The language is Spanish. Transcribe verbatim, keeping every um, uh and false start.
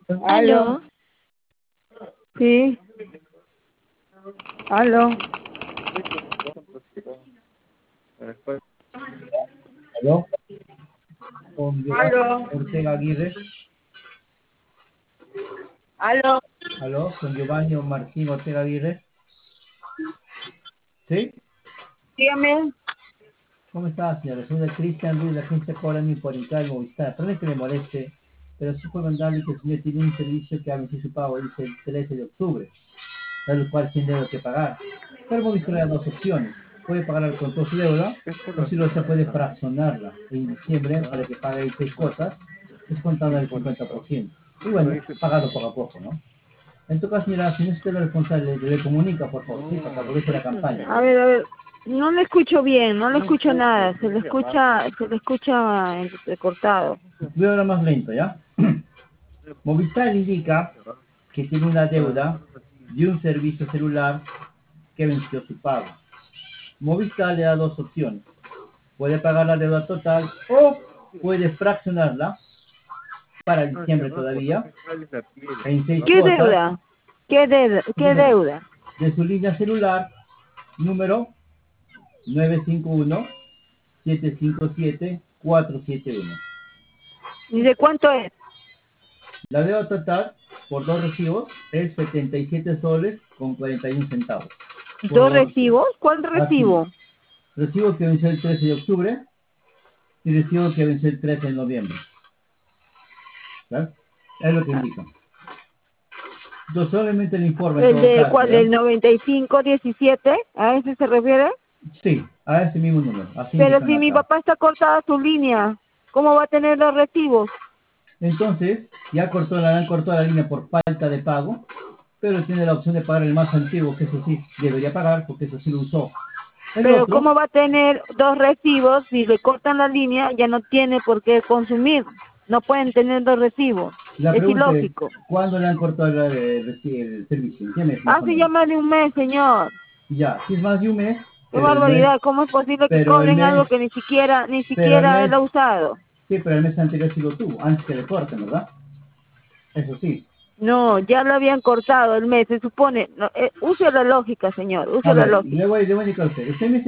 Aló, Aló, sí, aló, ¿Aló? Con Giovanni aló, Ortega Aguirre. aló, ¿Aló? Con Giovanni o Martín Ortega Aguirre. ¿Sí? dígame. ¿Cómo está, señora? Soy de Cristian Luis, la agencia Corani por Incal Movistar. Perdón que me moleste, pero sí puedo mandarle que el señor tiene un servicio que ha vencido su pago, dice el trece de octubre, el cual tiene deuda que pagar. Pero Movistar le da dos opciones. Puede pagar con toda su deuda, o si lo se puede fraccionarla en diciembre para que pague seis cuotas, descontando el cincuenta por ciento. Y bueno, pagado poco a poco, ¿no? En tu caso, señora, si no es usted la responsable, le, le comunica, por favor, sí, para que aproveche la campaña. A ver, a ver, no le escucho bien, no le escucho nada, se le escucha, se le escucha cortado. Voy ahora más lento, ¿ya? Movistar indica que tiene una deuda de un servicio celular que venció su pago. Movistar le da dos opciones. Puede pagar la deuda total o puede fraccionarla para diciembre todavía en seis ¿Qué cuotas deuda? ¿Qué, de, qué de, deuda? de su línea celular número nueve cinco uno, siete cinco siete, cuatro siete uno. ¿Y de cuánto es? La deuda total por dos recibos es setenta y siete soles con cuarenta y uno centavos. Por ¿Dos dos recibos. recibos? ¿Cuál Así es. recibo? Recibo que venció el trece de octubre y recibo que venció el trece de noviembre. ¿Verdad? Es lo que indica. Yo solamente le informo en ¿El todo de caso, cuál? ¿ya? ¿El noventa y cinco diecisiete? ¿A ese se refiere? Sí, a ese mismo número. Así Pero indican si mi acá. papá está cortada su línea, ¿cómo va a tener los recibos? Entonces, ya cortó la, han cortado la línea por falta de pago, pero tiene la opción de pagar el más antiguo, que eso sí debería pagar, porque eso sí lo usó. El Pero otro, ¿cómo va a tener dos recibos si le cortan la línea? Ya no tiene por qué consumir. No pueden tener dos recibos. la Es pregunta es, ilógico. ¿cuándo le han cortado el, el- el servicio? ¿En qué mes más o Hace ya menos? más de un mes, señor. Ya, si es más de un mes, Qué pero el mes, barbaridad. ¿Cómo es posible que pero el cobren algo mes, que ni siquiera, ni pero el siquiera él mes, ha usado? sí, pero el mes anterior sí lo tuvo, antes que le corten, ¿verdad? Eso sí. No, ya lo habían cortado el mes, se supone. No, eh, use la lógica, señor. Use A la ver, le lógica. voy, le voy a indicar a usted. Usted me